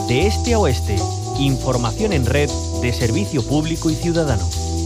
De este a oeste, información en red de servicio público y ciudadano.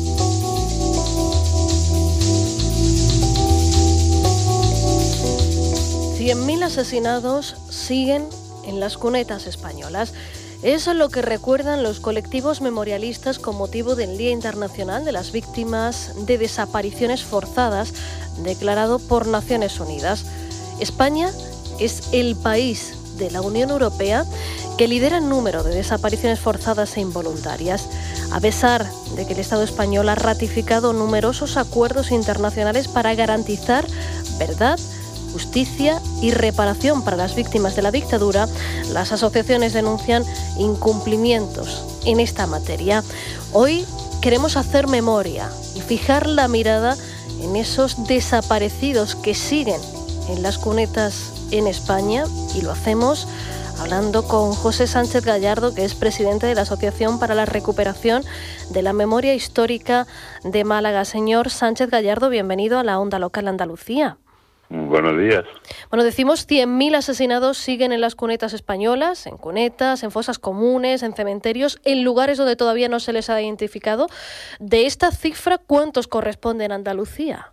$100.000 asesinados siguen en las cunetas españolas. Eso es lo que recuerdan los colectivos memorialistas con motivo del Día Internacional de las Víctimas de Desapariciones Forzadas, declarado por Naciones Unidas. España es el país de la Unión Europea que lidera el número de desapariciones forzadas e involuntarias, a pesar de que el Estado español ha ratificado numerosos acuerdos internacionales para garantizar verdad, justicia y reparación para las víctimas de la dictadura. Las asociaciones denuncian incumplimientos en esta materia. Hoy queremos hacer memoria y fijar la mirada en esos desaparecidos que siguen en las cunetas en España, y lo hacemos hablando con José Sánchez Gallardo, que es presidente de la Asociación para la Recuperación de la Memoria Histórica de Málaga. Señor Sánchez Gallardo, bienvenido a la Onda Local Andalucía. Buenos días. Bueno, decimos 100.000 asesinados siguen en las cunetas españolas, en cunetas, en fosas comunes, en cementerios, en lugares donde todavía no se les ha identificado. De esta cifra, ¿cuántos corresponden a Andalucía?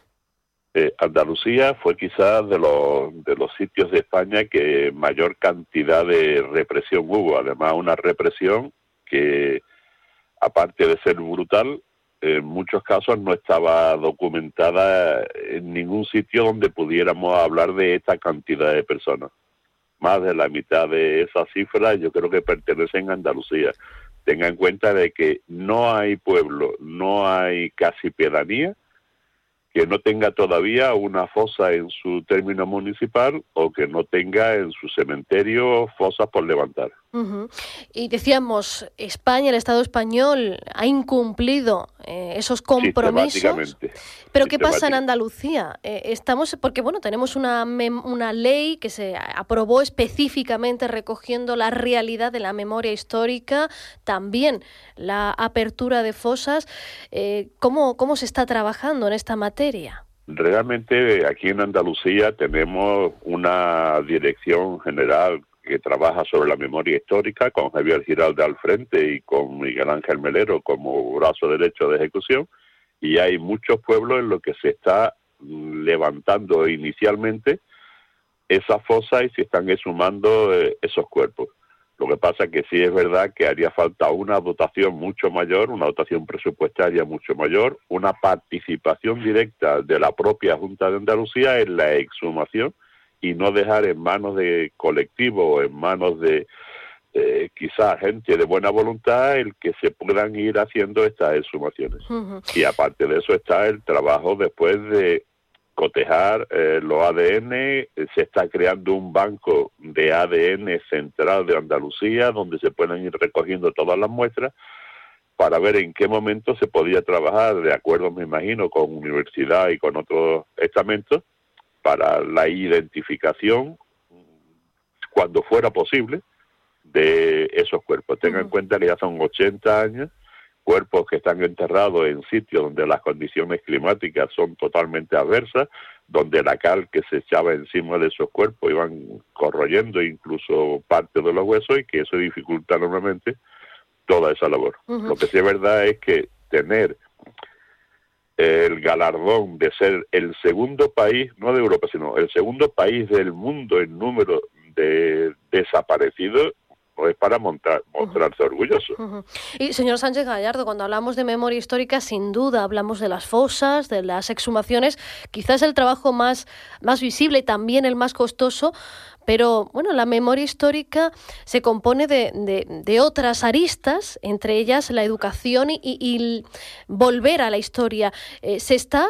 Andalucía fue quizás de los sitios de España que mayor cantidad de represión hubo. Además, una represión que, aparte de ser brutal, en muchos casos no estaba documentada en ningún sitio donde pudiéramos hablar de esta cantidad de personas. Más de la mitad de esas cifras yo creo que pertenecen a Andalucía. Tenga en cuenta de que no hay pueblo, no hay casi pedanía que no tenga todavía una fosa en su término municipal o que no tenga en su cementerio fosas por levantar. Uh-huh. Y decíamos, España, el Estado español, ha incumplido esos compromisos. Pero ¿qué pasa en Andalucía? Porque tenemos una ley que se aprobó específicamente recogiendo la realidad de la memoria histórica, también la apertura de fosas. ¿Cómo se está trabajando en esta materia? Realmente aquí en Andalucía tenemos una dirección general que trabaja sobre la memoria histórica, con Javier Giralde al frente y con Miguel Ángel Melero como brazo derecho de ejecución, y hay muchos pueblos en los que se está levantando inicialmente esa fosa y se están exhumando esos cuerpos. Lo que pasa es que sí es verdad que haría falta una dotación mucho mayor, una dotación presupuestaria mucho mayor, una participación directa de la propia Junta de Andalucía en la exhumación, y no dejar en manos de colectivos o en manos de quizás gente de buena voluntad el que se puedan ir haciendo estas exhumaciones. Uh-huh. Y aparte de eso está el trabajo después de cotejar los ADN. Se está creando un banco de ADN central de Andalucía donde se pueden ir recogiendo todas las muestras para ver en qué momento se podía trabajar, de acuerdo, me imagino, con universidad y con otros estamentos, para la identificación, cuando fuera posible, de esos cuerpos. Tengan en cuenta que ya son 80 años, cuerpos que están enterrados en sitios donde las condiciones climáticas son totalmente adversas, donde la cal que se echaba encima de esos cuerpos iban corroyendo incluso parte de los huesos, y que eso dificulta enormemente toda esa labor. Uh-huh. Lo que sí es verdad es que tener el galardón de ser el segundo país, no de Europa, sino el segundo país del mundo en número de desaparecidos, no es para mostrarse orgulloso. Uh-huh. Y señor Sánchez Gallardo, cuando hablamos de memoria histórica, sin duda hablamos de las fosas, de las exhumaciones, quizás el trabajo más visible, también el más costoso, pero la memoria histórica se compone de otras aristas, entre ellas la educación y volver a la historia. Se está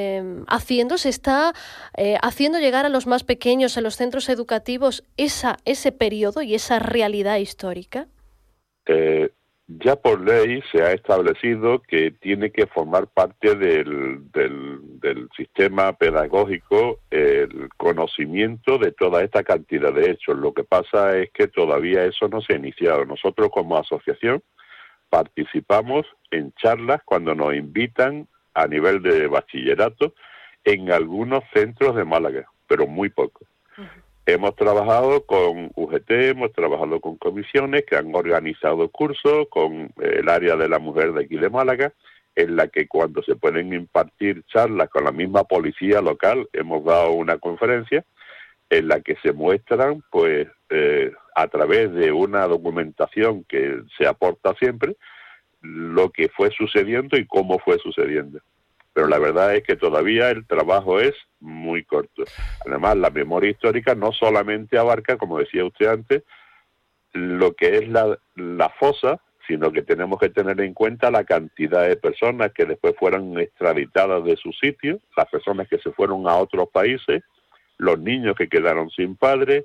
haciendo llegar a los más pequeños en los centros educativos ese periodo y esa realidad histórica. Ya por ley se ha establecido que tiene que formar parte del sistema pedagógico el conocimiento de toda esta cantidad de hechos. Lo que pasa es que todavía eso no se ha iniciado. Nosotros como asociación participamos en charlas cuando nos invitan a nivel de bachillerato en algunos centros de Málaga, pero muy poco. hemos trabajado con UGT, hemos trabajado con comisiones que han organizado cursos con el área de la mujer de aquí de Málaga, en la que cuando se pueden impartir charlas con la misma policía local, hemos dado una conferencia en la que se muestran, pues, a través de una documentación que se aporta siempre, lo que fue sucediendo y cómo fue sucediendo. Pero la verdad es que todavía el trabajo es muy corto. Además, la memoria histórica no solamente abarca, como decía usted antes, lo que es la fosa, sino que tenemos que tener en cuenta la cantidad de personas que después fueron extraditadas de sus sitios, las personas que se fueron a otros países, los niños que quedaron sin padres,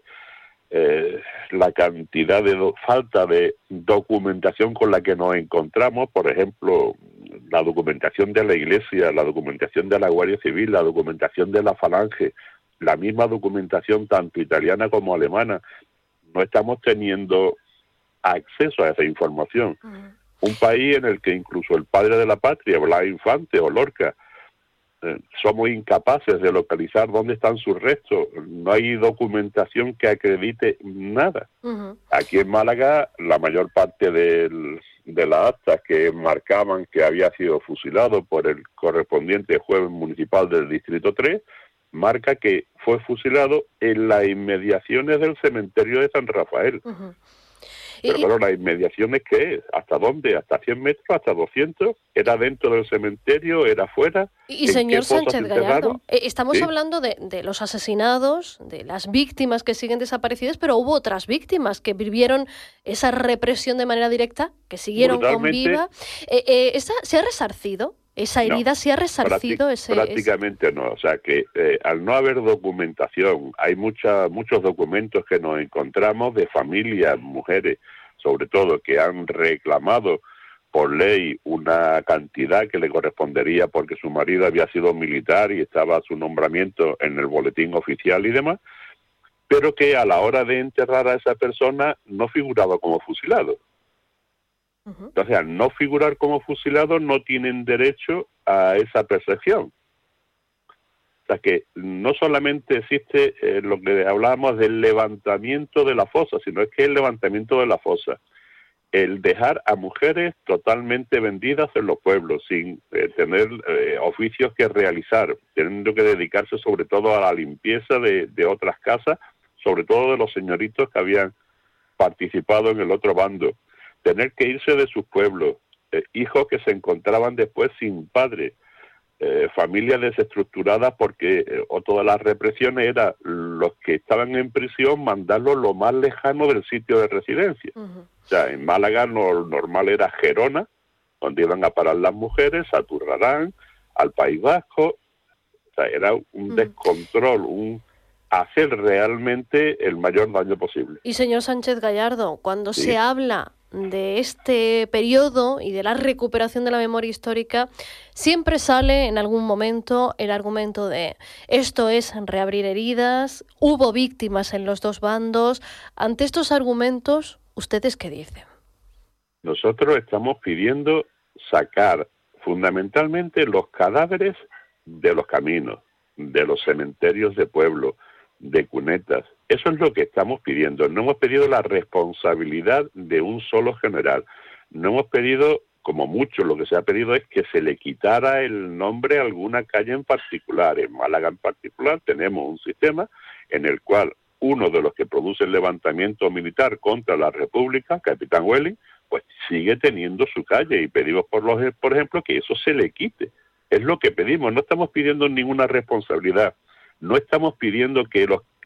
la cantidad de falta de documentación con la que nos encontramos, por ejemplo, la documentación de la Iglesia, la documentación de la Guardia Civil, la documentación de la Falange, la misma documentación tanto italiana como alemana. No estamos teniendo acceso a esa información. Un país en el que incluso el padre de la patria, Blas Infante o Lorca, somos incapaces de localizar dónde están sus restos. No hay documentación que acredite nada. Aquí en Málaga, la mayor parte de las actas que marcaban que había sido fusilado por el correspondiente juez municipal del Distrito 3, marca que fue fusilado en las inmediaciones del cementerio de San Rafael. Pero claro, las inmediaciones, ¿qué es? ¿Hasta dónde? ¿Hasta 100 metros? ¿Hasta 200? ¿Era dentro del cementerio? ¿Era fuera? Y señor Sánchez Gallardo, estamos ¿Sí? hablando de los asesinados, de las víctimas que siguen desaparecidas, pero hubo otras víctimas que vivieron esa represión de manera directa, que siguieron con vida. ¿Se ha resarcido? ¿Esa herida se ha resarcido? Prácticamente no. O sea que al no haber documentación, hay muchos documentos que nos encontramos de familias, mujeres, sobre todo, que han reclamado por ley una cantidad que le correspondería porque su marido había sido militar y estaba su nombramiento en el boletín oficial y demás, pero que a la hora de enterrar a esa persona no figuraba como fusilado. Entonces, al no figurar como fusilado, no tienen derecho a esa percepción. O sea que no solamente existe lo que hablábamos del levantamiento de la fosa, sino es que el levantamiento de la fosa, el dejar a mujeres totalmente vendidas en los pueblos, sin tener oficios que realizar, teniendo que dedicarse sobre todo a la limpieza de otras casas, sobre todo de los señoritos que habían participado en el otro bando, tener que irse de sus pueblos, hijos que se encontraban después sin padre, familias desestructuradas porque otra de las represiones era los que estaban en prisión mandarlos lo más lejano del sitio de residencia. O sea, en Málaga lo normal era Gerona, donde iban a parar las mujeres, a Turrarán, al País Vasco. O sea, era un descontrol, un hacer realmente el mayor daño posible. Y señor Sánchez Gallardo, cuando se habla de este periodo y de la recuperación de la memoria histórica, siempre sale en algún momento el argumento de esto es reabrir heridas, hubo víctimas en los dos bandos. Ante estos argumentos, ¿ustedes qué dicen? Nosotros estamos pidiendo sacar fundamentalmente los cadáveres de los caminos, de los cementerios de pueblo, de cunetas. Eso es lo que estamos pidiendo. No hemos pedido la responsabilidad de un solo general. No hemos pedido, como mucho, lo que se ha pedido es que se le quitara el nombre a alguna calle en particular. En Málaga en particular tenemos un sistema en el cual uno de los que produce el levantamiento militar contra la República, Capitán Welling, pues sigue teniendo su calle y pedimos, por ejemplo, que eso se le quite. Es lo que pedimos. No estamos pidiendo ninguna responsabilidad. No estamos pidiendo que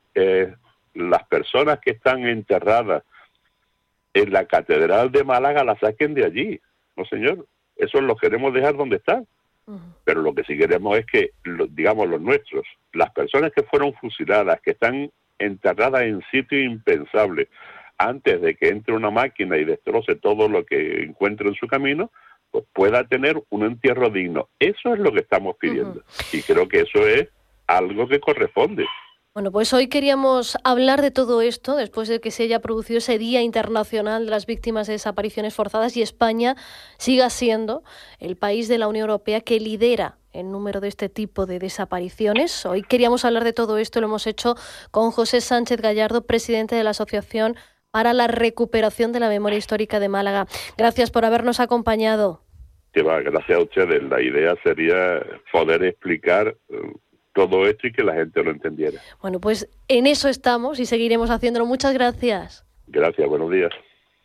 las personas que están enterradas en la Catedral de Málaga las saquen de allí. No, señor. Eso lo queremos dejar donde están. Pero lo que sí queremos es que, digamos, los nuestros, las personas que fueron fusiladas, que están enterradas en sitios impensables, antes de que entre una máquina y destroce todo lo que encuentre en su camino, pues pueda tener un entierro digno. Eso es lo que estamos pidiendo. Y creo que eso es algo que corresponde. Bueno, pues hoy queríamos hablar de todo esto después de que se haya producido ese Día Internacional de las Víctimas de Desapariciones Forzadas y España siga siendo el país de la Unión Europea que lidera el número de este tipo de desapariciones. Hoy queríamos hablar de todo esto, lo hemos hecho con José Sánchez Gallardo, presidente de la Asociación para la Recuperación de la Memoria Histórica de Málaga. Gracias por habernos acompañado. Gracias a ustedes. La idea sería poder explicar todo esto y que la gente lo entendiera. Bueno, pues en eso estamos y seguiremos haciéndolo. Muchas gracias. Gracias, buenos días.